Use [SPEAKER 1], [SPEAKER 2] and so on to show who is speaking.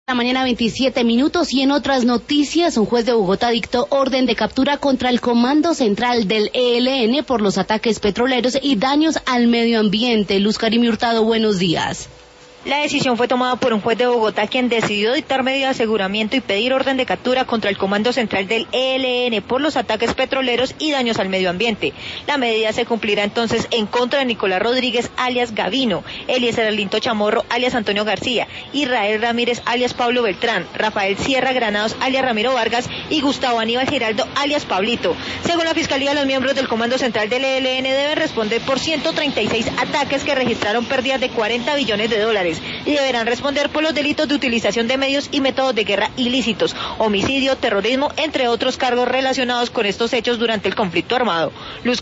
[SPEAKER 1] La mañana 27 minutos y en otras noticias, un juez de Bogotá dictó orden de captura contra el Comando Central del ELN por los ataques petroleros y daños al medio ambiente. Luz Karimi Hurtado, buenos días.
[SPEAKER 2] La decisión fue tomada por un juez de Bogotá quien decidió dictar medidas de aseguramiento y pedir orden de captura contra el Comando Central del ELN por los ataques petroleros y daños al medio ambiente. La medida se cumplirá entonces en contra de Nicolás Rodríguez alias Gavino, Eliezer Arlinto Chamorro alias Antonio García, Israel Ramírez alias Pablo Beltrán, Rafael Sierra Granados alias Ramiro Vargas y Gustavo Aníbal Giraldo alias Pablito. Según la Fiscalía, los miembros del Comando Central del ELN deben responder por 136 ataques que registraron pérdidas de 40 billones de dólares. Y deberán responder por los delitos de utilización de medios y métodos de guerra ilícitos, homicidio, terrorismo, entre otros cargos relacionados con estos hechos durante el conflicto armado. Luz